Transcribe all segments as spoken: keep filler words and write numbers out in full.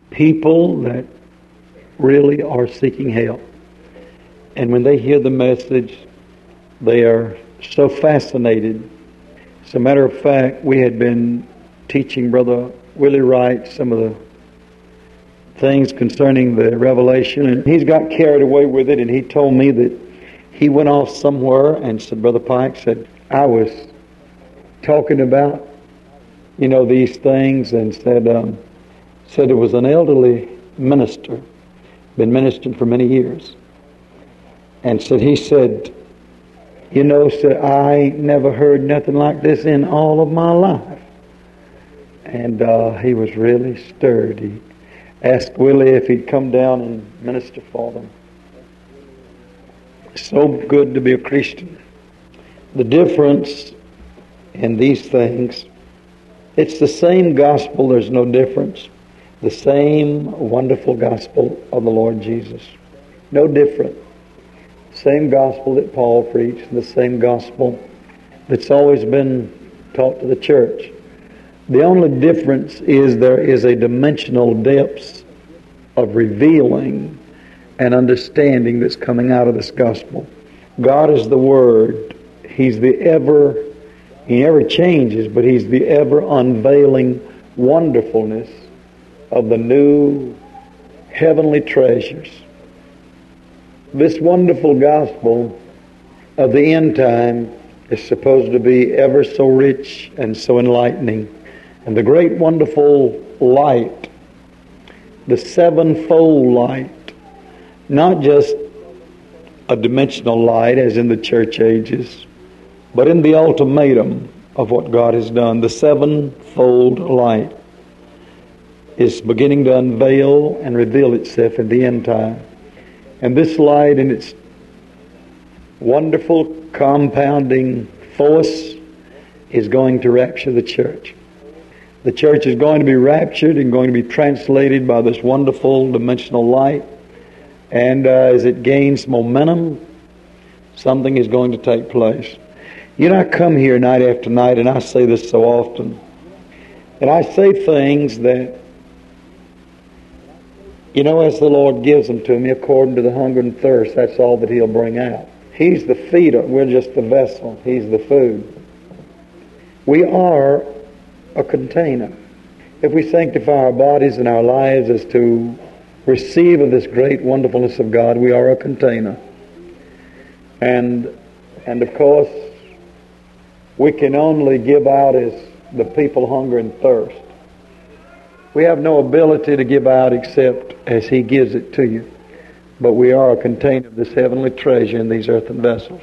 people that really are seeking help. And when they hear the message, they are so fascinated. As a matter of fact, we had been teaching Brother Willie Wright some of the things concerning the revelation, and he's got carried away with it, and he told me that he went off somewhere and said, Brother Pike said, I was talking about, you know, these things, and said, um, said there was an elderly minister, been ministering for many years, and said, he said, you know, said, I never heard nothing like this in all of my life. And uh, he was really stirred. He asked Willie if he'd come down and minister for them. So good to be a Christian. The difference in these things, it's the same gospel, there's no difference. The same wonderful gospel of the Lord Jesus. No different. Same gospel that Paul preached, the same gospel that's always been taught to the church. The only difference is there is a dimensional depths of revealing and understanding that's coming out of this gospel. God is the Word. He's the ever, He never changes, but He's the ever unveiling wonderfulness of the new heavenly treasures. This wonderful gospel of the end time is supposed to be ever so rich and so enlightening. And the great wonderful light, the sevenfold light, not just a dimensional light as in the church ages, but in the ultimatum of what God has done, the sevenfold light is beginning to unveil and reveal itself in the end time. And this light in its wonderful compounding force is going to rapture the church. The church is going to be raptured and going to be translated by this wonderful dimensional light. And uh, as it gains momentum, something is going to take place. You know, I come here night after night, and I say this so often. And I say things that, you know, as the Lord gives them to me, according to the hunger and thirst, that's all that He'll bring out. He's the feeder. We're just the vessel. He's the food. We are a container. If we sanctify our bodies and our lives as to receive of this great wonderfulness of God, we are a container. And, and of course, we can only give out as the people hunger and thirst. We have no ability to give out except as He gives it to you. But we are a container of this heavenly treasure in these earthen vessels.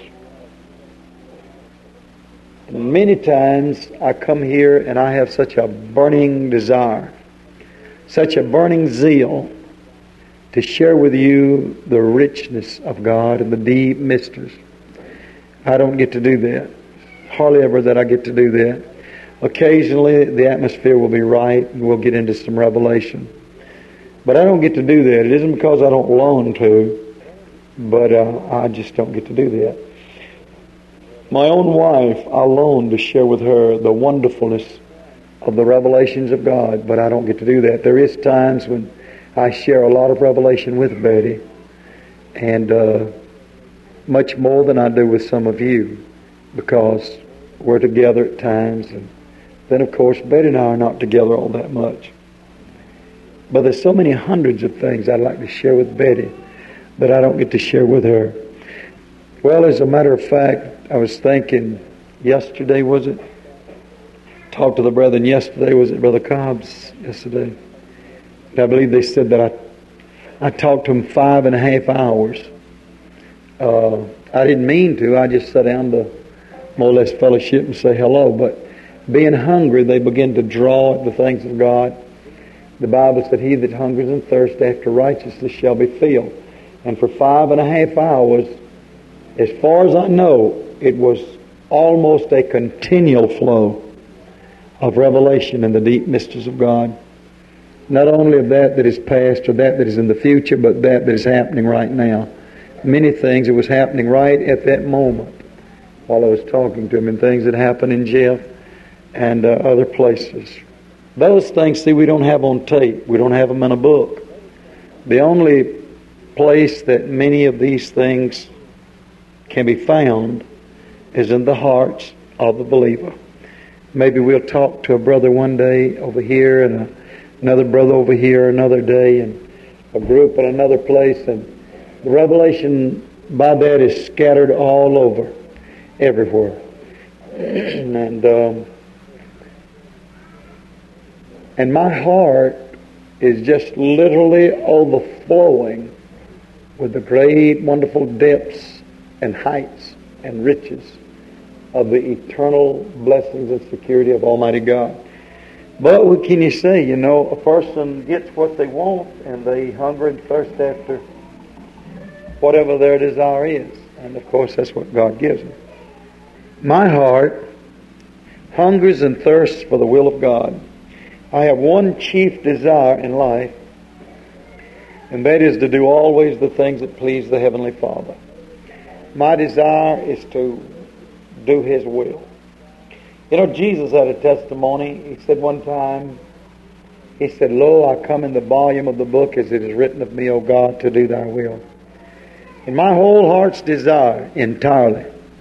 And many times I come here and I have such a burning desire, such a burning zeal to share with you the richness of God and the deep mysteries. I don't get to do that. Hardly ever that I get to do that. Occasionally the atmosphere will be right and we'll get into some revelation. But I don't get to do that. It isn't because I don't long to, but uh, I just don't get to do that. My own wife, I long to share with her the wonderfulness of the revelations of God, but I don't get to do that. There is times when I share a lot of revelation with Betty, and uh, much more than I do with some of you, because we're together at times, and then of course Betty and I are not together all that much. But there's so many hundreds of things I'd like to share with Betty that I don't get to share with her. Well, as a matter of fact, I was thinking yesterday, was it? Talked to the brethren yesterday, was it Brother Cobb's yesterday? I believe they said that I I talked to them five and a half hours. Uh, I didn't mean to. I just sat down to more or less fellowship and say hello. But being hungry, they begin to draw at the things of God. The Bible said, he that hungers and thirsts after righteousness shall be filled. And for five and a half hours, as far as I know, it was almost a continual flow of revelation in the deep mysteries of God. Not only of that that is past or that that is in the future, but that that is happening right now. Many things that was happening right at that moment while I was talking to him, and things that happened in Jeff and uh, other places. Those things, see, we don't have on tape. We don't have them in a book. The only place that many of these things can be found is in the hearts of the believer. Maybe we'll talk to a brother one day over here and a, another brother over here another day and a group in another place, and the revelation by that is scattered all over, everywhere. and um, and my heart is just literally overflowing with the great, wonderful depths and heights and riches of the eternal blessings and security of Almighty God. But what can you say? You know, a person gets what they want and they hunger and thirst after whatever their desire is. And of course, that's what God gives them. My heart hungers and thirsts for the will of God. I have one chief desire in life, and that is to do always the things that please the Heavenly Father. My desire is to do His will. You know, Jesus had a testimony. He said one time, He said, "Lo, I come in the volume of the book as it is written of me, O God, to do Thy will." And my whole heart's desire entirely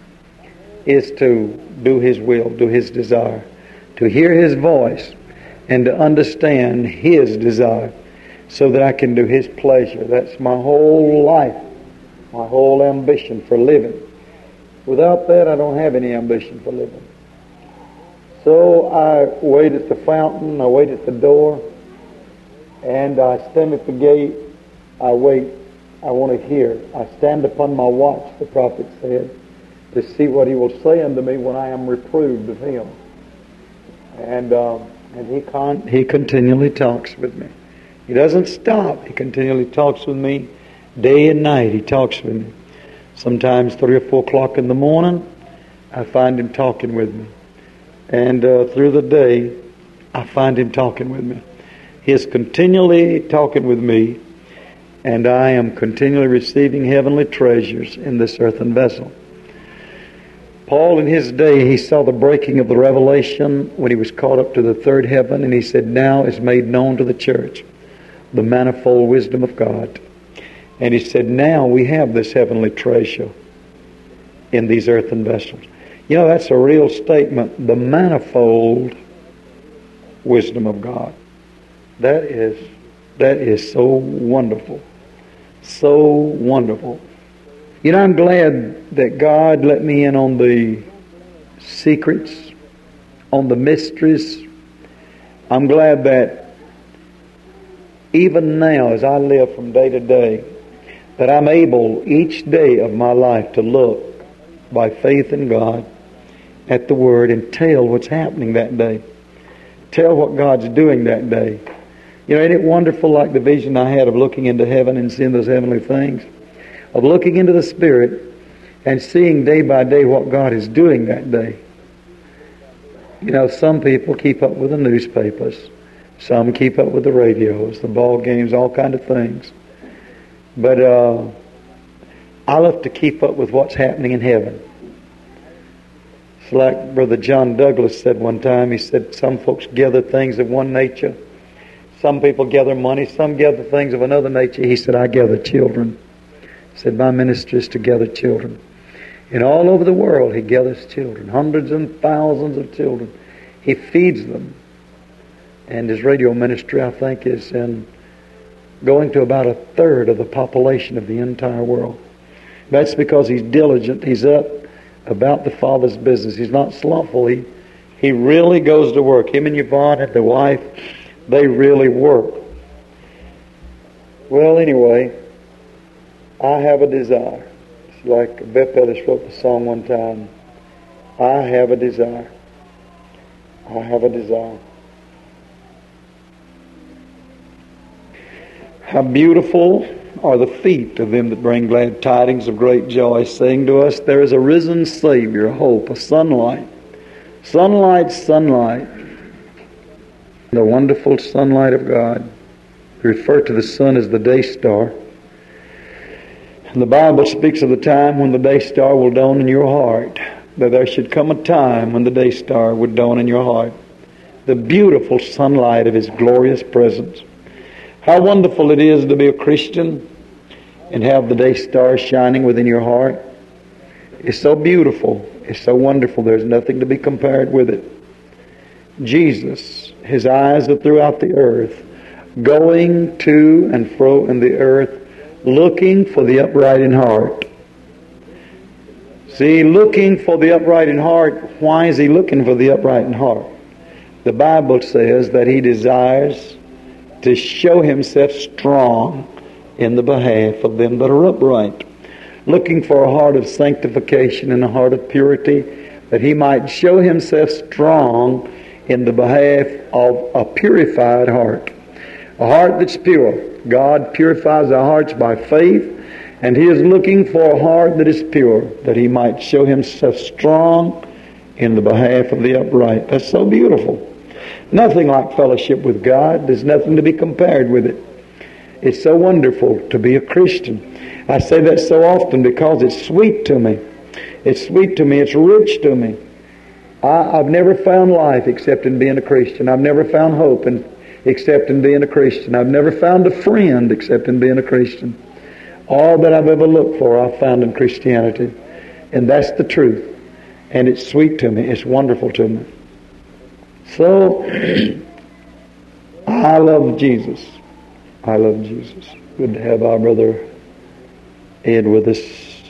is to do His will, do His desire, to hear His voice and to understand His desire so that I can do His pleasure. That's my whole life, my whole ambition for living. Without that, I don't have any ambition for living. So I wait at the fountain, I wait at the door, and I stand at the gate. I wait. I want to hear. I stand upon my watch, the prophet said, to see what He will say unto me when I am reproved of Him. And uh, and He con- He continually talks with me. He doesn't stop. He continually talks with me day and night. He talks with me. Sometimes three or four o'clock in the morning, I find Him talking with me. And uh, through the day, I find Him talking with me. He is continually talking with me, and I am continually receiving heavenly treasures in this earthen vessel. Paul, in his day, he saw the breaking of the revelation when he was caught up to the third heaven, and he said, "Now is made known to the church the manifold wisdom of God." And he said, "Now we have this heavenly treasure in these earthen vessels." You know, that's a real statement. The manifold wisdom of God. That is, that is so wonderful. So wonderful. You know, I'm glad that God let me in on the secrets, on the mysteries. I'm glad that even now, as I live from day to day, that I'm able each day of my life to look by faith in God at the Word and tell what's happening that day. Tell what God's doing that day. You know, isn't it wonderful, like the vision I had of looking into heaven and seeing those heavenly things? Of looking into the Spirit and seeing day by day what God is doing that day. You know, some people keep up with the newspapers. Some keep up with the radios, the ball games, all kind of things. But uh, I love to keep up with what's happening in heaven. It's like Brother John Douglas said one time. He said, some folks gather things of one nature. Some people gather money. Some gather things of another nature. He said, I gather children. He said, my ministry is to gather children. And all over the world, he gathers children. Hundreds and thousands of children. He feeds them. And his radio ministry, I think, is in going to about a third of the population of the entire world. That's because he's diligent. He's up about the Father's business. He's not slothful. He, he really goes to work. Him and Yvonne and the wife, they really work. Well, anyway, I have a desire. It's like Beth Ellis wrote the song one time. I have a desire. I have a desire. How beautiful are the feet of them that bring glad tidings of great joy, saying to us, there is a risen Savior, a hope, a sunlight. Sunlight, sunlight. The wonderful sunlight of God. We refer to the sun as the day star. And the Bible speaks of the time when the day star will dawn in your heart. That there should come a time when the day star would dawn in your heart. the beautiful sunlight of His glorious presence. How wonderful it is to be a Christian and have the day star shining within your heart. It's so beautiful. It's so wonderful. There's nothing to be compared with it. Jesus, His eyes are throughout the earth, going to and fro in the earth, looking for the upright in heart. See, looking for the upright in heart. Why is He looking for the upright in heart? The Bible says that He desires to show Himself strong in the behalf of them that are upright. Looking for a heart of sanctification and a heart of purity, that He might show Himself strong in the behalf of a purified heart. A heart that's pure. God purifies our hearts by faith, and He is looking for a heart that is pure, that He might show Himself strong in the behalf of the upright. That's so beautiful. Nothing like fellowship with God. There's nothing to be compared with it. It's so wonderful to be a Christian. I say that so often because it's sweet to me. It's sweet to me. It's rich to me. I, I've never found life except in being a Christian. I've never found hope in, except in being a Christian. I've never found a friend except in being a Christian. All that I've ever looked for, I've found in Christianity. And that's the truth. And it's sweet to me. It's wonderful to me. So, I love Jesus. I love Jesus. Good to have our brother Ed with us.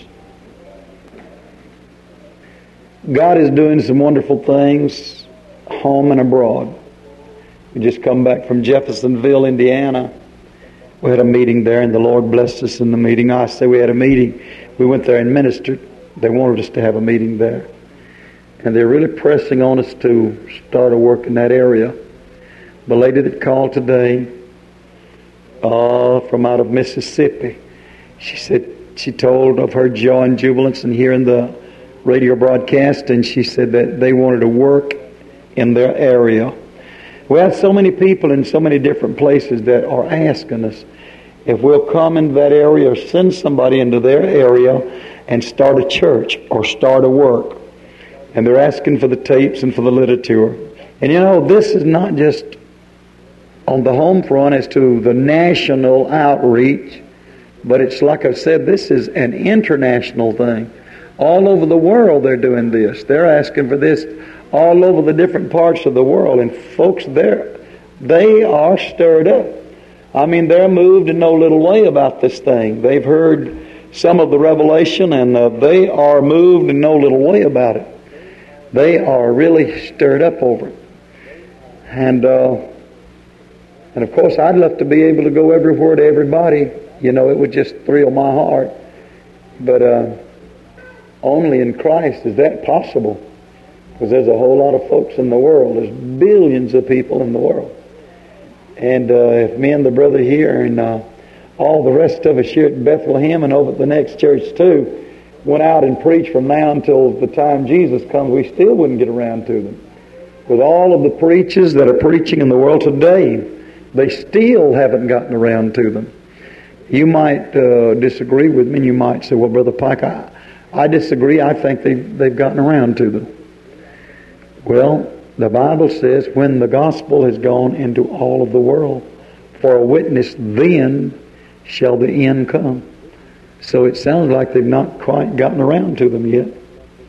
God is doing some wonderful things home and abroad. We just come back from Jeffersonville, Indiana. We had a meeting there, and the Lord blessed us in the meeting. I say we had a meeting. We went there and ministered. They wanted us to have a meeting there. And they're really pressing on us to start a work in that area. The lady that called today uh, from out of Mississippi, she said she told of her joy and jubilance in hearing the radio broadcast, and she said that they wanted to work in their area. We have so many people in so many different places that are asking us if we'll come into that area or send somebody into their area and start a church or start a work. And they're asking for the tapes and for the literature. And you know, this is not just on the home front as to the national outreach, but it's like I've said, this is an international thing. All over the world they're doing this. They're asking for this all over the different parts of the world. And folks, they're, they are stirred up. I mean, they're moved in no little way about this thing. They've heard some of the revelation, and uh, they are moved in no little way about it. They are really stirred up over it. And, uh, and of course, I'd love to be able to go everywhere to everybody. You know, it would just thrill my heart. But uh, only in Christ is that possible. Because there's a whole lot of folks in the world. There's billions of people in the world. And uh, if me and the brother here and uh, all the rest of us here at Bethlehem and over at the next church too went out and preached from now until the time Jesus comes, we still wouldn't get around to them. With all of the preachers that are preaching in the world today, they still haven't gotten around to them. You might uh, disagree with me, and you might say, well, Brother Pike, I, I disagree. I think they've, they've gotten around to them. Well, the Bible says, when the gospel has gone into all of the world, for a witness, then shall the end come. So it sounds like they've not quite gotten around to them yet.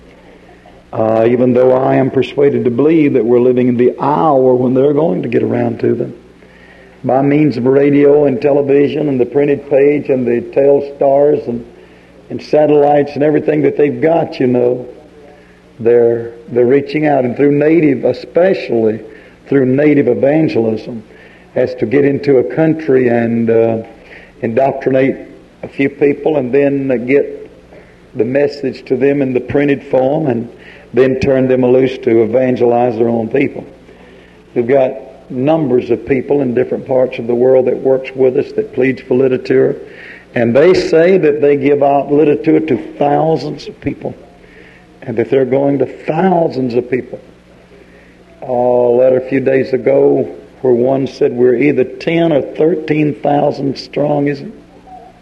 Uh, even though I am persuaded to believe that we're living in the hour when they're going to get around to them. By means of radio and television and the printed page and the Telstars and, and satellites and everything that they've got, you know, they're, they're reaching out. And through native, especially through native evangelism, as to get into a country and uh, indoctrinate a few people and then get the message to them in the printed form and then turn them loose to evangelize their own people. We've got numbers of people in different parts of the world that works with us, that pleads for literature, and they say that they give out literature to thousands of people, and that they're going to thousands of people. A letter a few days ago where one said we're either ten or thirteen thousand strong, is it?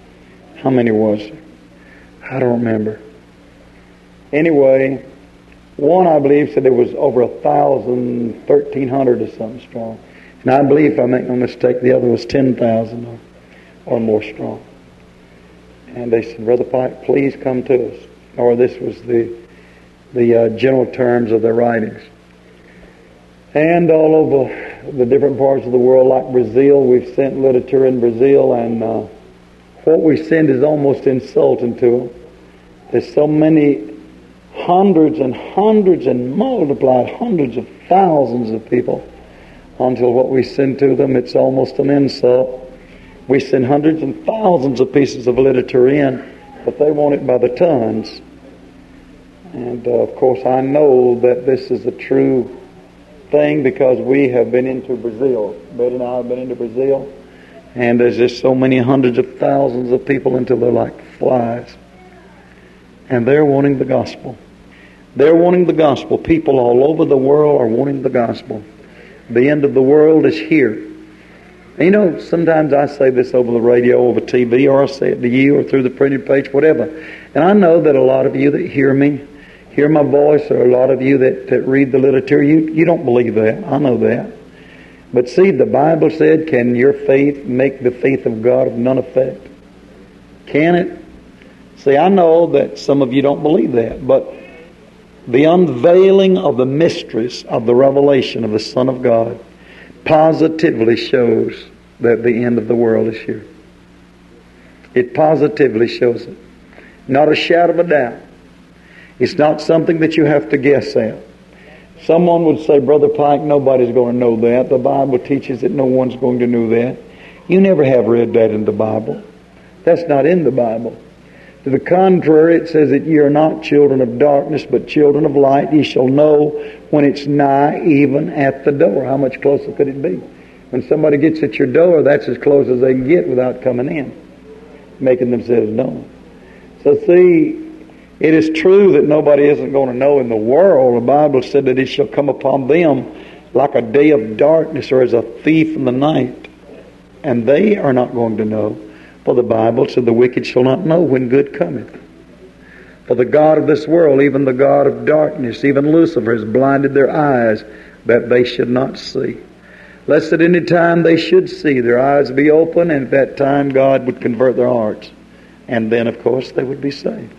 How many was there? I don't remember. Anyway, One, I believe, said there was over a thousand, thirteen hundred or something strong. And I believe, if I make no mistake, the other was ten thousand or, or more strong. And they said, Brother Pike, please come to us. Or this was the the uh, general terms of their writings. And all over the different parts of the world, like Brazil, we've sent literature in Brazil, and uh, what we send is almost insulting to them. There's so many hundreds and hundreds and multiplied hundreds of thousands of people until what we send to them, it's almost an insult. We send hundreds and thousands of pieces of literature in, but they want it by the tons. And uh, of course I know that this is a true thing because we have been into Brazil. Betty and I have been into Brazil, and there's just so many hundreds of thousands of people until they're like flies. And they're wanting the gospel. They're wanting the gospel. People all over the world are wanting the gospel. The end of the world is here. And you know, sometimes I say this over the radio, over T V, or I say it to you, or through the printed page, whatever. And I know that a lot of you that hear me, hear my voice, or a lot of you that, that read the literature, you, you don't believe that. I know that. But see, the Bible said, can your faith make the faith of God of none effect? Can it? See, I know that some of you don't believe that, but the unveiling of the mysteries of the revelation of the Son of God positively shows that the end of the world is here. It positively shows it. Not a shadow of a doubt. It's not something that you have to guess at. Someone would say, Brother Pike, nobody's going to know that. The Bible teaches that no one's going to know that. You never have read that in the Bible. That's not in the Bible. To the contrary, it says that ye are not children of darkness, but children of light. Ye shall know when it's nigh, even at the door. How much closer could it be? When somebody gets at your door, that's as close as they can get without coming in, making themselves known. So see, it is true that nobody isn't going to know in the world. The Bible said that it shall come upon them like a day of darkness or as a thief in the night. And they are not going to know. For the Bible said the wicked shall not know when good cometh. For the God of this world, even the God of darkness, even Lucifer, has blinded their eyes that they should not see. Lest at any time they should see, their eyes be open, and at that time God would convert their hearts. And then, of course, they would be saved.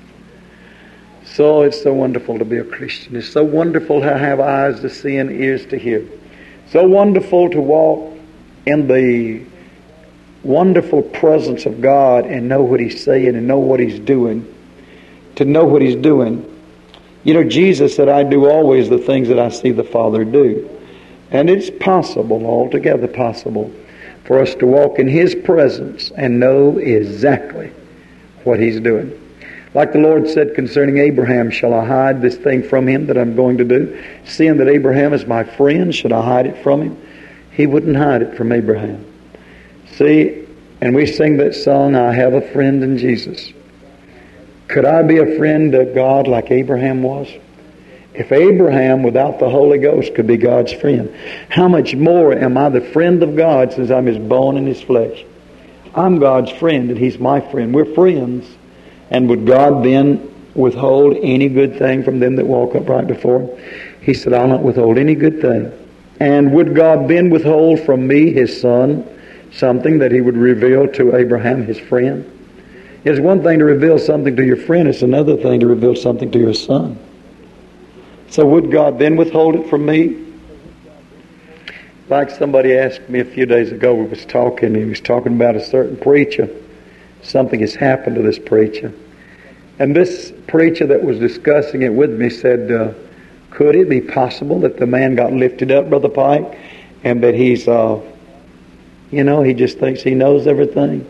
So it's so wonderful to be a Christian. It's so wonderful to have eyes to see and ears to hear. So wonderful to walk in the wonderful presence of God and know what He's saying and know what He's doing. To know what He's doing. You know, Jesus said, I do always the things that I see the Father do. And it's possible, altogether possible, for us to walk in His presence and know exactly what He's doing. Like the Lord said concerning Abraham, shall I hide this thing from him that I'm going to do? Seeing that Abraham is my friend, should I hide it from him? He wouldn't hide it from Abraham. See, and we sing that song, I have a friend in Jesus. Could I be a friend of God like Abraham was? If Abraham without the Holy Ghost could be God's friend, how much more am I the friend of God since I'm His bone and His flesh? I'm God's friend and He's my friend. We're friends. And would God then withhold any good thing from them that walk upright before Him? He said, I'll not withhold any good thing. And would God then withhold from me, His Son, something that He would reveal to Abraham, His friend? It's one thing to reveal something to your friend. It's another thing to reveal something to your son. So would God then withhold it from me? Like somebody asked me a few days ago, we was talking, he was talking about a certain preacher. Something has happened to this preacher. And this preacher that was discussing it with me said, uh, could it be possible that the man got lifted up, Brother Pike, and that he's, uh, you know, he just thinks he knows everything?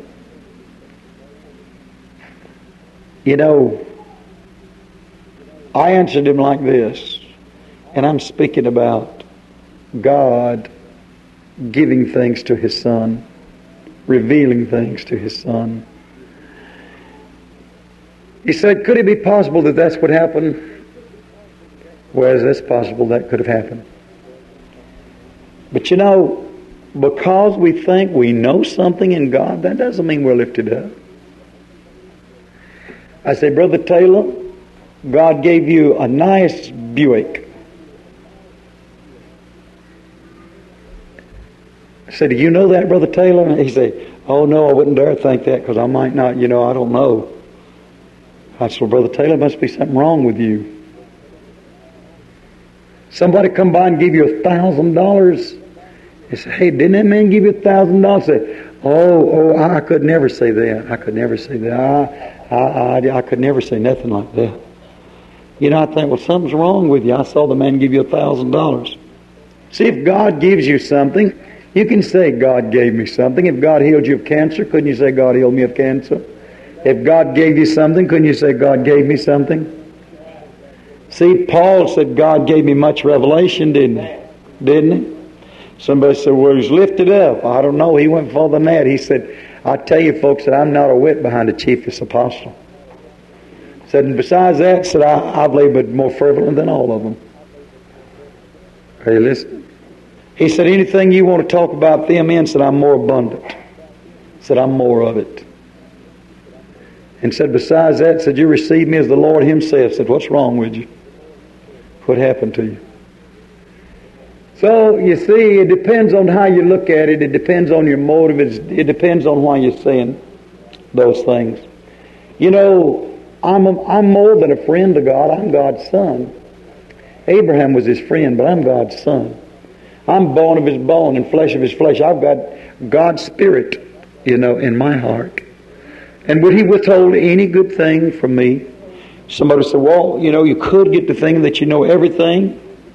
You know, I answered him like this, and I'm speaking about God giving things to His Son, revealing things to His Son. He said, could it be possible that that's what happened? Well, is this possible that could have happened? But you know, because we think we know something in God, that doesn't mean we're lifted up. I say, Brother Taylor, God gave you a nice Buick. I said, do you know that, Brother Taylor? He said, oh, no, I wouldn't dare think that because I might not, you know, I don't know. I said, well, Brother Taylor, must be something wrong with you. Somebody come by and give you a thousand dollars. He said, hey, didn't that man give you a thousand dollars? I said, oh, oh, I could never say that. I could never say that. I, I, I, I could never say nothing like that. You know, I think, well, something's wrong with you. I saw the man give you a thousand dollars. See, if God gives you something, you can say, God gave me something. If God healed you of cancer, couldn't you say, God healed me of cancer? If God gave you something, couldn't you say, God gave me something? See, Paul said, God gave me much revelation, didn't he? Didn't he? Somebody said, well, he's lifted up. I don't know. He went further than that. He said, I tell you, folks, that I'm not a whit behind the chiefest apostle. Said, and besides that, said, I, I've labored more fervently than all of them. Are you listening? He said, anything you want to talk about them in, said, I'm more abundant. Said, I'm more of it. And said, besides that, said, you receive me as the Lord himself. Said, what's wrong with you? What happened to you? So, you see, it depends on how you look at it. It depends on your motive. It's, it depends on why you're saying those things. You know, I'm, a, I'm more than a friend to God. I'm God's son. Abraham was his friend, but I'm God's son. I'm bone of his bone and flesh of his flesh. I've got God's spirit, you know, in my heart. And would he withhold any good thing from me? Somebody said, well, you know, you could get the thing that you know everything.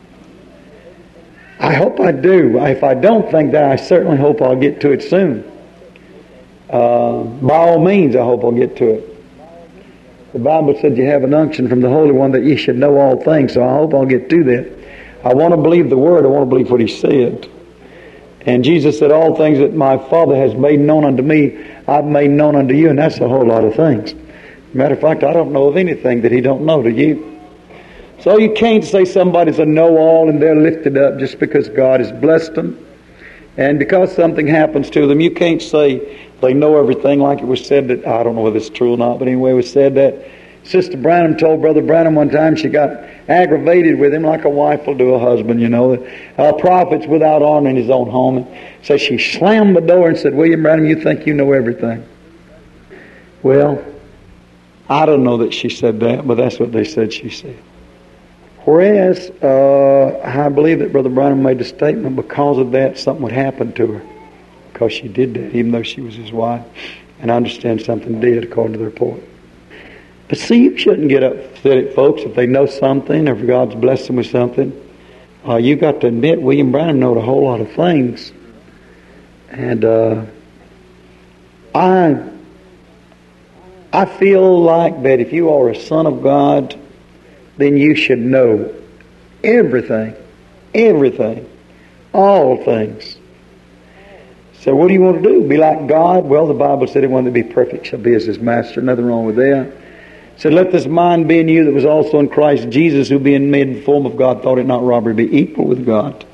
I hope I do. If I don't think that, I certainly hope I'll get to it soon. Uh, by all means, I hope I'll get to it. The Bible said you have an unction from the Holy One that ye should know all things, so I hope I'll get to that. I want to believe the Word. I want to believe what he said. And Jesus said, all things that my Father has made known unto me, I've made known unto you, and that's a whole lot of things. Matter of fact, I don't know of anything that he don't know, do you? So you can't say somebody's a know-all and they're lifted up just because God has blessed them. And because something happens to them, you can't say they know everything, like it was said that, I don't know whether it's true or not, but anyway, it was said that Sister Branham told Brother Branham one time she got aggravated with him like a wife will do a husband, you know. A prophet's without honor in his own home. And so she slammed the door and said, William Branham, you think you know everything. Well, I don't know that she said that, but that's what they said she said. Whereas, uh, I believe that Brother Branham made the statement because of that, something would happen to her. Because she did that, even though she was his wife. And I understand something did, according to the report. But see, you shouldn't get upset at folks if they know something, or if God's blessed them with something. Uh, you've got to admit, William Branham knowed a whole lot of things. And uh, I, I feel like that if you are a son of God, then you should know everything, everything, all things. So what do you want to do? Be like God? Well, the Bible said anyone that be perfect shall be as his master. Nothing wrong with that. It said, let this mind be in you that was also in Christ Jesus, who being made in the form of God, thought it not robbery to be equal with God.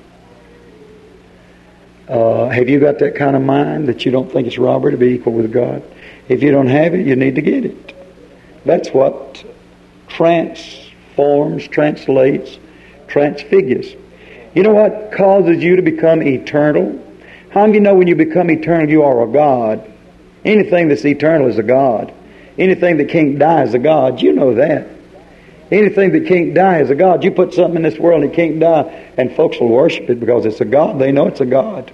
Uh, have you got that kind of mind that you don't think it's robbery to be equal with God? If you don't have it, you need to get it. That's what transforms, translates, transfigures. You know what causes you to become eternal? How many of you know when you become eternal, you are a God? Anything that's eternal is a God. Anything that can't die is a God. You know that. Anything that can't die is a God. You put something in this world and it can't die, and folks will worship it because it's a God. They know it's a God.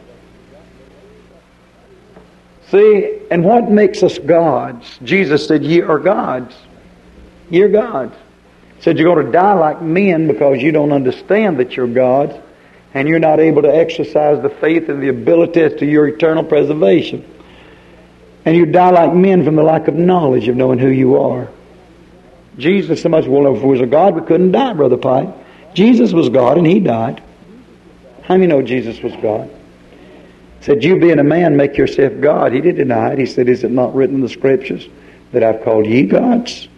See, and what makes us gods? Jesus said, ye are gods. Ye are gods. He said, you're going to die like men because you don't understand that you're gods, and you're not able to exercise the faith and the ability as to your eternal preservation. And you die like men from the lack of knowledge of knowing who you are. Jesus, so much, well, if it was a God, we couldn't die, Brother Pike. Jesus was God and he died. How many know Jesus was God? He said, you being a man, make yourself God. He didn't deny it. He said, is it not written in the Scriptures that I've called ye gods?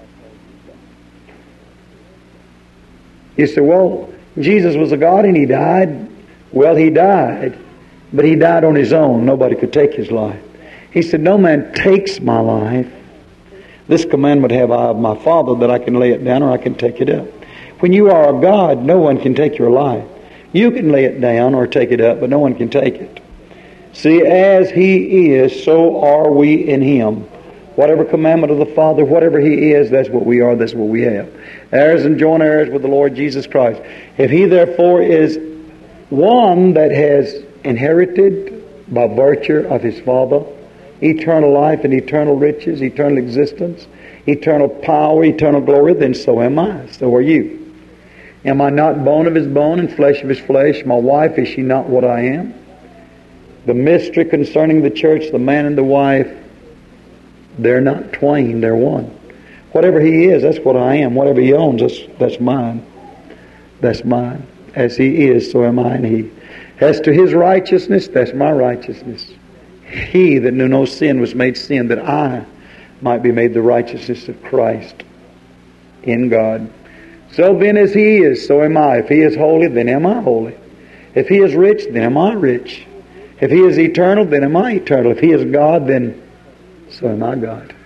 You say, well, Jesus was a God and he died. Well, he died, but he died on his own. Nobody could take his life. He said, no man takes my life, This commandment have I of my Father, that I can lay it down or I can take it up. When you are a God, no one can take your life. You can lay it down or take it up, but no one can take it. See, as He is, so are we in Him. Whatever commandment of the Father, whatever He is, that's what we are, that's what we have. Heirs and joint heirs with the Lord Jesus Christ. If He therefore is one that has inherited by virtue of His Father eternal life and eternal riches, eternal existence, eternal power, eternal glory, then so am I, so are you. Am I not bone of His bone and flesh of His flesh? My wife, is she not what I am? The mystery concerning the church, the man and the wife, they're not twain, they're one. Whatever He is, that's what I am. Whatever He owns, that's, that's mine. That's mine. As He is, so am I in He. As to His righteousness, that's my righteousness. He that knew no sin was made sin, that I might be made the righteousness of Christ in God. So then as He is, so am I. If He is holy, then am I holy. If He is rich, then am I rich. If He is eternal, then am I eternal. If He is God, then so am I God.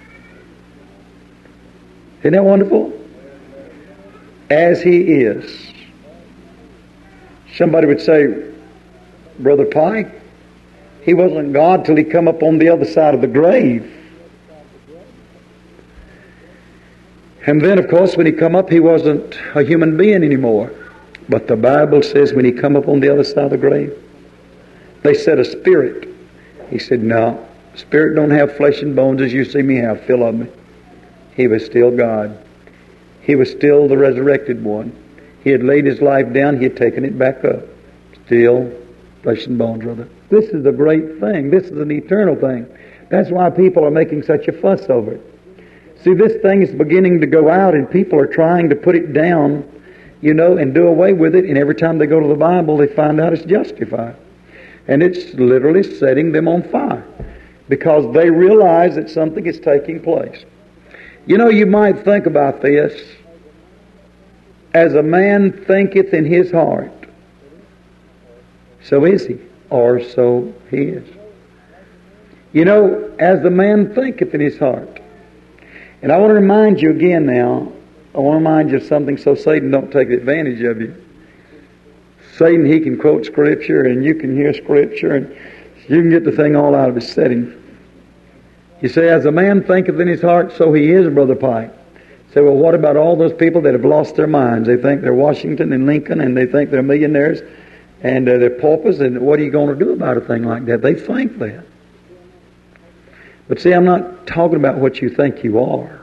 Isn't that wonderful? As He is. Somebody would say, Brother Pike, He wasn't God till He come up on the other side of the grave. And then, of course, when He come up, He wasn't a human being anymore. But the Bible says when He come up on the other side of the grave, they said a spirit. He said, no, spirit don't have flesh and bones as you see me have, fill of me. He was still God. He was still the resurrected one. He had laid His life down. He had taken it back up. Still flesh and bones, brother. This is a great thing. This is an eternal thing. That's why people are making such a fuss over it. See, this thing is beginning to go out and people are trying to put it down, you know, and do away with it. And every time they go to the Bible, they find out it's justified. And it's literally setting them on fire because they realize that something is taking place. You know, you might think about this. As a man thinketh in his heart, so is he, or so he is. You know, as the man thinketh in his heart. And I want to remind you again now, I want to remind you of something so Satan don't take advantage of you. Satan, he can quote Scripture and you can hear Scripture and you can get the thing all out of its setting. You say, as a man thinketh in his heart, so he is, Brother Pike. Say, well, what about all those people that have lost their minds? They think they're Washington and Lincoln and they think they're millionaires and uh, they're paupers, and what are you going to do about a thing like that? They think that. But see, I'm not talking about what you think you are.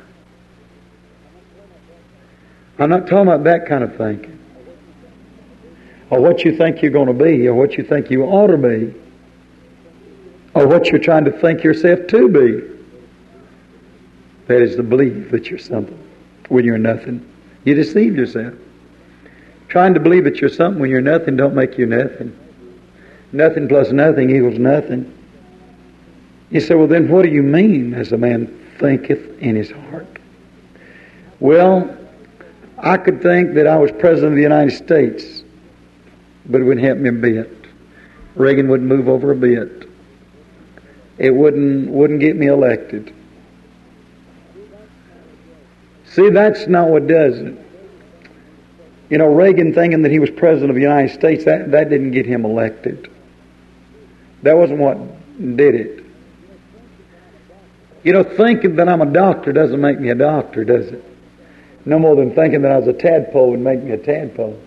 I'm not talking about that kind of thinking. Or what you think you're going to be, or what you think you ought to be, or what you're trying to think yourself to be. That is the belief that you're something when you're nothing. You deceive yourself. Trying to believe that you're something when you're nothing don't make you nothing. Nothing plus nothing equals nothing. You say, well, then what do you mean as a man thinketh in his heart? Well, I could think that I was President of the United States, but it wouldn't help me a bit. Reagan wouldn't move over a bit. It wouldn't wouldn't get me elected. See, that's not what does it. You know, Reagan thinking that he was President of the United States, that, that didn't get him elected. That wasn't what did it. You know, thinking that I'm a doctor doesn't make me a doctor, does it? No more than thinking that I was a tadpole would make me a tadpole.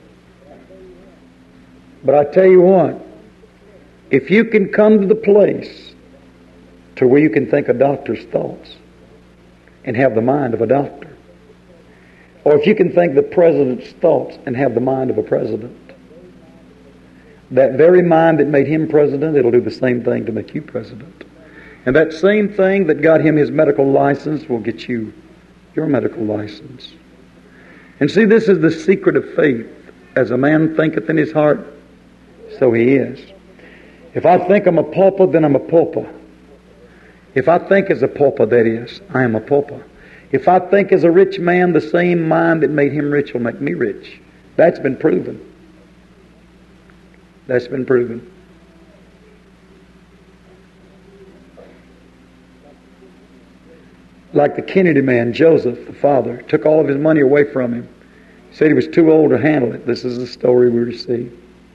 But I tell you what, if you can come to the place to where you can think a doctor's thoughts and have the mind of a doctor, or if you can think the president's thoughts and have the mind of a president, that very mind that made him president, it'll do the same thing to make you president. And that same thing that got him his medical license will get you your medical license. And see, this is the secret of faith. As a man thinketh in his heart, so he is. If I think I'm a pauper, then I'm a pauper. If I think as a pauper, that is, I am a pauper. If I think as a rich man, the same mind that made him rich will make me rich. That's been proven. That's been proven. Like the Kennedy man, Joseph, the father, took all of his money away from him. He said he was too old to handle it. This is the story we receive.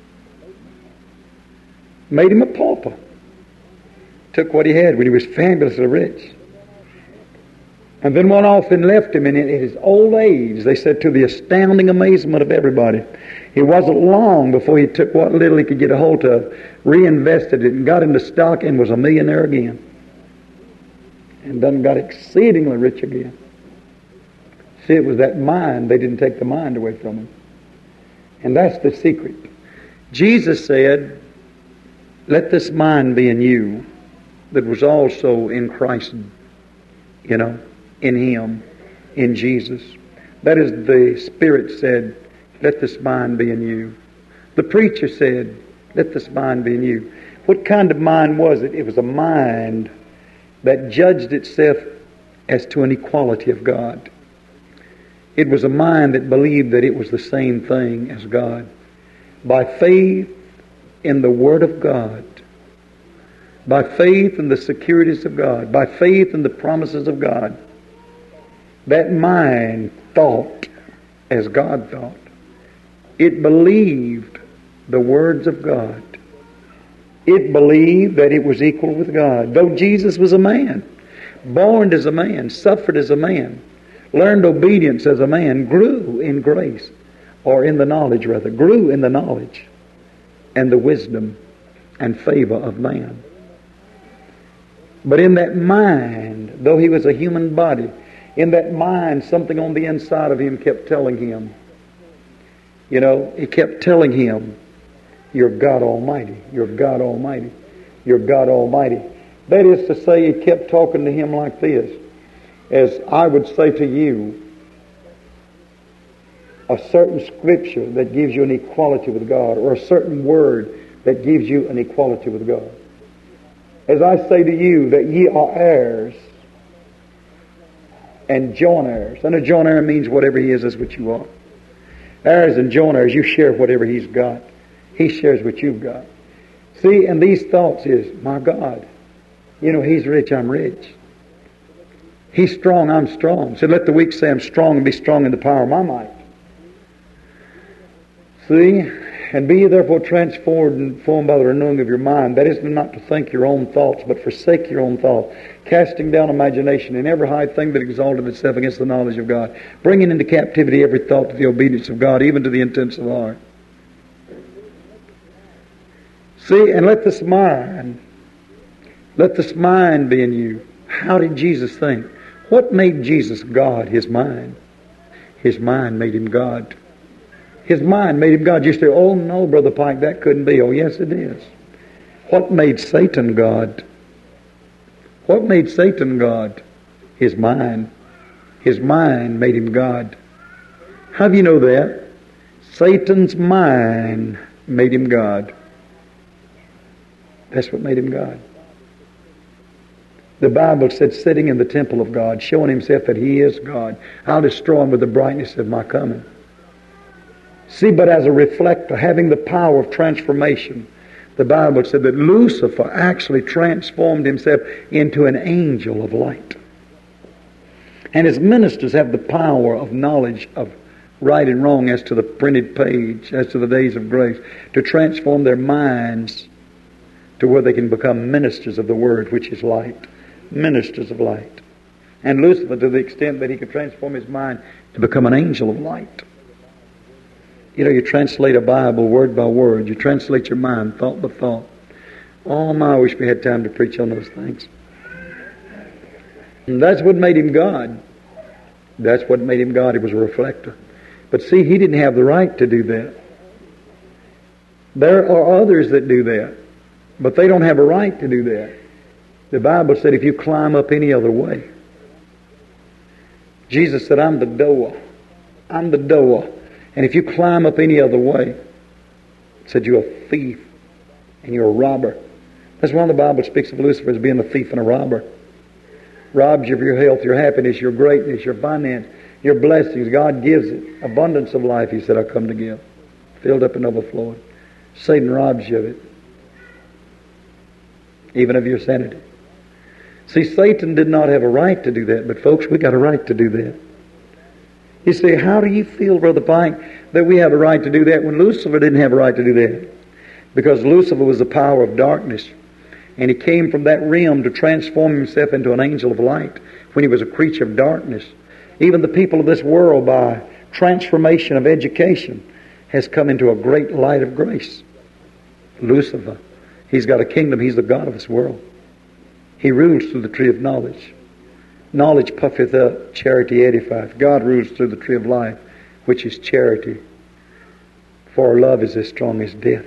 Made him a pauper. Took what he had when he was fabulously rich. And then went off and left him. And in his old age, they said, to the astounding amazement of everybody, it wasn't long before he took what little he could get a hold of, reinvested it, and got into stock and was a millionaire again. And then got exceedingly rich again. See, it was that mind. They didn't take the mind away from him. And that's the secret. Jesus said, let this mind be in you that was also in Christ, you know, in Him, in Jesus. That is, the Spirit said, let this mind be in you. The preacher said, let this mind be in you. What kind of mind was it? It was a mind that judged itself as to an equality of God. It was a mind that believed that it was the same thing as God. By faith in the Word of God, by faith in the securities of God, by faith in the promises of God, that mind thought as God thought. It believed the words of God. It believed that it was equal with God. Though Jesus was a man, born as a man, suffered as a man, learned obedience as a man, grew in grace, or in the knowledge rather, grew in the knowledge and the wisdom and favor of man. But in that mind, though he was a human body, in that mind, something on the inside of him kept telling him, you know, it kept telling him, you're God Almighty, you're God Almighty, you're God Almighty. That is to say, it kept talking to him like this, as I would say to you, a certain scripture that gives you an equality with God, or a certain word that gives you an equality with God. As I say to you that ye are heirs and joint heirs. And a joint heir means whatever he is, that's what you are. Heirs and joint heirs, you share whatever he's got. He shares what you've got. See, and these thoughts is, my God, you know, he's rich, I'm rich. He's strong, I'm strong. So let the weak say I'm strong and be strong in the power of my might. See? And be ye therefore transformed and formed by the renewing of your mind. That is not to think your own thoughts, but forsake your own thoughts. Casting down imagination and every high thing that exalted itself against the knowledge of God. Bringing into captivity every thought to the obedience of God, even to the intents of the heart. See, and let this mind, let this mind be in you. How did Jesus think? What made Jesus God? His mind. His mind made him God. His mind made him God. You say, oh no, Brother Pike, that couldn't be. Oh yes, it is. What made Satan God? What made Satan God? His mind. His mind made him God. How do you know that? Satan's mind made him God. That's what made him God. The Bible said, sitting in the temple of God, showing himself that he is God. I'll destroy him with the brightness of my coming. See, but as a reflector, having the power of transformation, the Bible said that Lucifer actually transformed himself into an angel of light. And his ministers have the power of knowledge of right and wrong as to the printed page, as to the days of grace, to transform their minds to where they can become ministers of the Word, which is light. Ministers of light. And Lucifer, to the extent that he could transform his mind to become an angel of light. You know, you translate a Bible word by word. You translate your mind thought by thought. Oh my, I wish we had time to preach on those things. And that's what made him God. That's what made him God. He was a reflector. But see, he didn't have the right to do that. There are others that do that. But they don't have a right to do that. The Bible said if you climb up any other way. Jesus said, I'm the door. I'm the door. And if you climb up any other way, it said you're a thief and you're a robber. That's why the Bible speaks of Lucifer as being a thief and a robber. Robs you of your health, your happiness, your greatness, your finance, your blessings. God gives it. Abundance of life, he said, I come to give. Filled up and overflowing. Satan robs you of it. Even of your sanity. See, Satan did not have a right to do that, but folks, we got a right to do that. You say, how do you feel, Brother Pike, that we have a right to do that when Lucifer didn't have a right to do that? Because Lucifer was the power of darkness, and he came from that realm to transform himself into an angel of light when he was a creature of darkness. Even the people of this world, by transformation of education, has come into a great light of grace. Lucifer, he's got a kingdom. He's the God of this world. He rules through the tree of knowledge. Knowledge puffeth up, charity edifieth. God rules through the tree of life, which is charity. For love is as strong as death.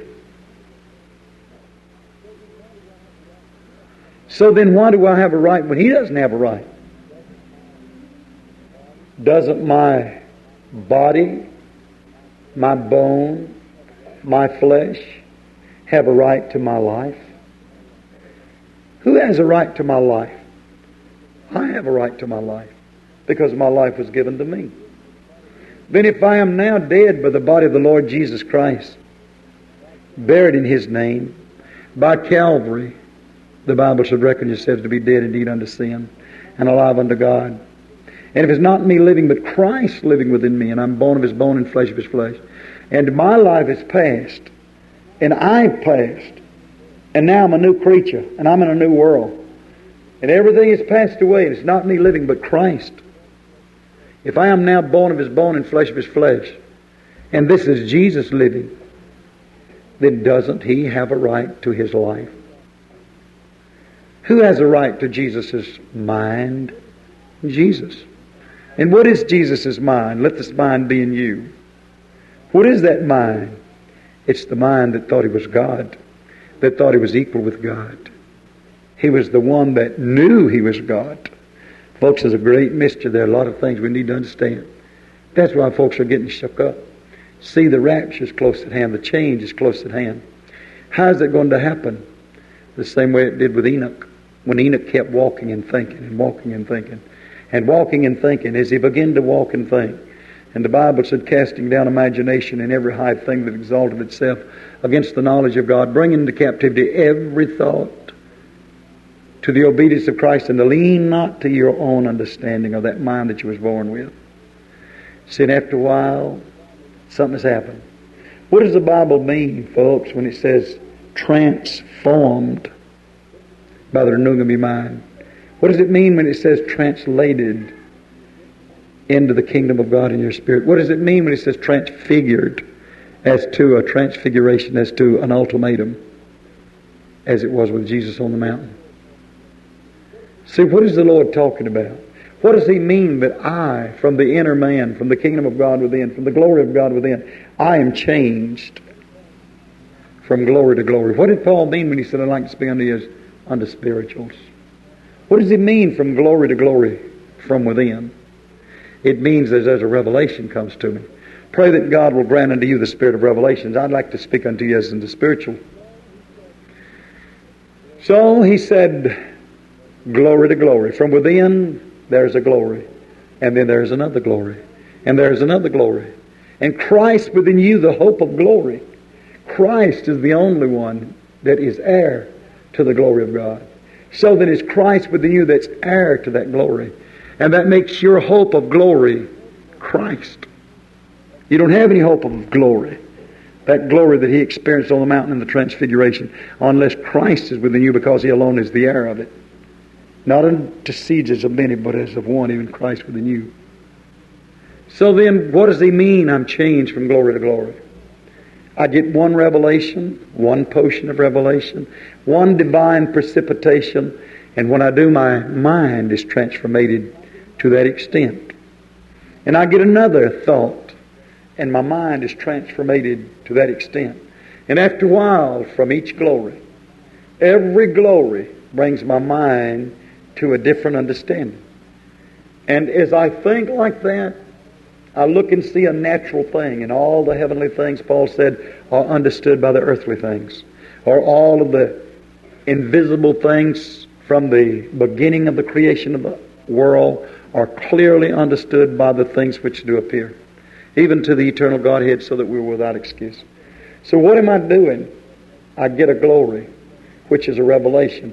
So then why do I have a right when he doesn't have a right? Doesn't my body, my bone, my flesh have a right to my life? Who has a right to my life? I have a right to my life because my life was given to me. Then if I am now dead by the body of the Lord Jesus Christ, buried in His name, by Calvary, the Bible should reckon yourselves to be dead indeed unto sin and alive unto God. And if it's not me living, but Christ living within me, and I'm bone of His bone and flesh of His flesh, and my life is past, and I've passed, and now I'm a new creature, and I'm in a new world, and everything is passed away, and it's not me living, but Christ. If I am now bone of His bone and flesh of His flesh, and this is Jesus living, then doesn't He have a right to His life? Who has a right to Jesus' mind? Jesus. And what is Jesus' mind? Let this mind be in you. What is that mind? It's the mind that thought He was God, that thought He was equal with God. He was the one that knew He was God. Folks, there's a great mystery there. A lot of things we need to understand. That's why folks are getting shook up. See, the rapture is close at hand. The change is close at hand. How is it going to happen? The same way it did with Enoch. When Enoch kept walking and thinking and walking and thinking and walking and thinking, as he began to walk and think. And the Bible said, casting down imagination and every high thing that exalted itself against the knowledge of God, bringing into captivity every thought to the obedience of Christ, and to lean not to your own understanding of that mind that you was born with. See, and after a while, something has happened. What does the Bible mean, folks, when it says transformed by the renewing of your mind? What does it mean when it says translated into the kingdom of God in your spirit? What does it mean when it says transfigured, as to a transfiguration, as to an ultimatum, as it was with Jesus on the mountain? See, what is the Lord talking about? What does He mean that I, from the inner man, from the kingdom of God within, from the glory of God within, I am changed from glory to glory? What did Paul mean when he said, I'd like to speak unto you unto spirituals? What does he mean from glory to glory from within? It means that as a revelation comes to me. Pray that God will grant unto you the spirit of revelations. I'd like to speak unto you as in the spiritual. So he said, glory to glory. From within, there's a glory. And then there's another glory. And there's another glory. And Christ within you, the hope of glory. Christ is the only one that is heir to the glory of God. So that it's Christ within you that's heir to that glory. And that makes your hope of glory Christ. You don't have any hope of glory. That glory that He experienced on the mountain in the transfiguration, unless Christ is within you, because He alone is the heir of it. Not unto seeds of many, but as of one, even Christ within you. So then, what does He mean I'm changed from glory to glory? I get one revelation, one potion of revelation, one divine precipitation, and when I do, my mind is transformated to that extent. And I get another thought, and my mind is transformated to that extent. And after a while, from each glory, every glory brings my mind to a different understanding. And as I think like that, I look and see a natural thing, and all the heavenly things, Paul said, are understood by the earthly things. Or all of the invisible things from the beginning of the creation of the world are clearly understood by the things which do appear, even to the eternal Godhead, so that we're without excuse. So what am I doing? I get a glory, which is a revelation.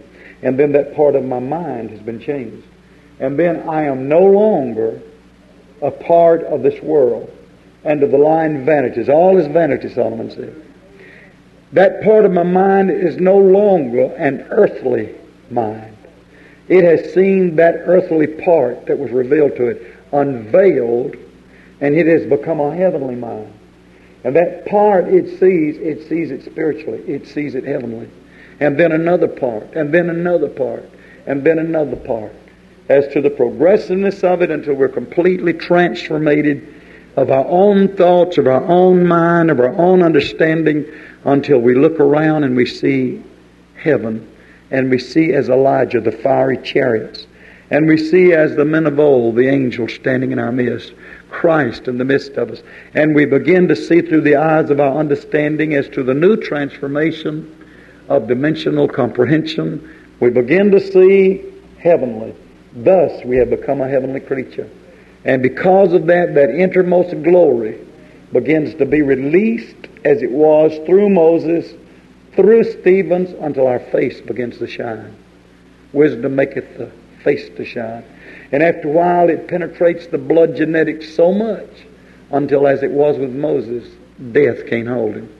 And then that part of my mind has been changed. And then I am no longer a part of this world and of the lying vanities. All is vanity, Solomon said. That part of my mind is no longer an earthly mind. It has seen that earthly part that was revealed to it unveiled, and it has become a heavenly mind. And that part it sees, it sees it spiritually. It sees it heavenly. And then another part, and then another part, and then another part. As to the progressiveness of it until we're completely transformated of our own thoughts, of our own mind, of our own understanding, until we look around and we see heaven, and we see as Elijah the fiery chariots, and we see as the men of old, the angels standing in our midst, Christ in the midst of us, and we begin to see through the eyes of our understanding as to the new transformation of dimensional comprehension. We begin to see heavenly. Thus we have become a heavenly creature. And because of that, that innermost glory begins to be released as it was through Moses, through Stephen, until our face begins to shine. Wisdom maketh the face to shine. And after a while it penetrates the blood genetics so much until, as it was with Moses, death can't hold him.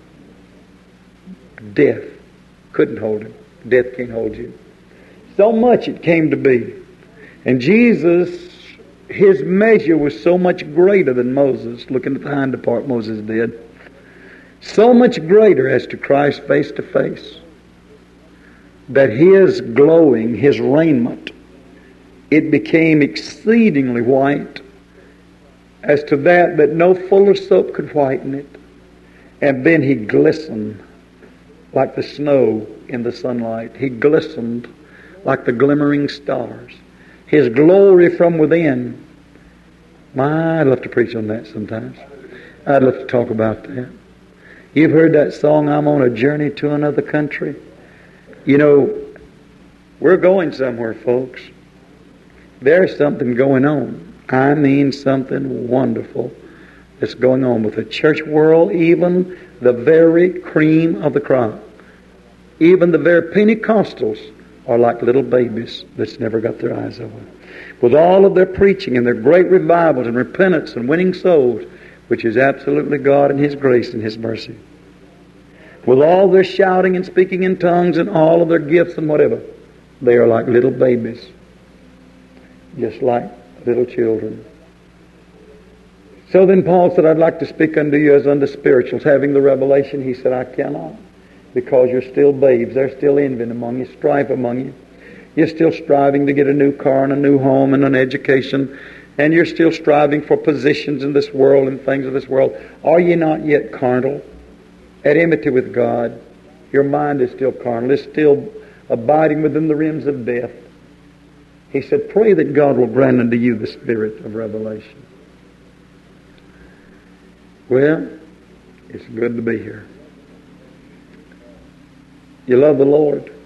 Death couldn't hold him. Death can't hold you. So much it came to be. And Jesus, his measure was so much greater than Moses, looking at the hind part Moses did. So much greater as to Christ face to face, that his glowing, his raiment, it became exceedingly white, as to that that no fuller soap could whiten it. And then he glistened like the snow in the sunlight. He glistened like the glimmering stars. His glory from within. My, I'd love to preach on that sometimes. I'd love to talk about that. You've heard that song, I'm on a journey to another country. You know, we're going somewhere, folks. There's something going on. I mean something wonderful that's going on with the church world, even the very cream of the crop. Even the very Pentecostals are like little babies that's never got their eyes open. With all of their preaching and their great revivals and repentance and winning souls, which is absolutely God and His grace and His mercy. With all their shouting and speaking in tongues and all of their gifts and whatever, they are like little babies. Just like little children. So then Paul said, I'd like to speak unto you as unto spirituals. Having the revelation, he said, I cannot. Because you're still babes. There's still envy among you, strife among you. You're still striving to get a new car and a new home and an education. And you're still striving for positions in this world and things of this world. Are you not yet carnal? At enmity with God. Your mind is still carnal. It's still abiding within the rims of death. He said, pray that God will grant unto you the spirit of revelation. Well, it's good to be here. You love the Lord?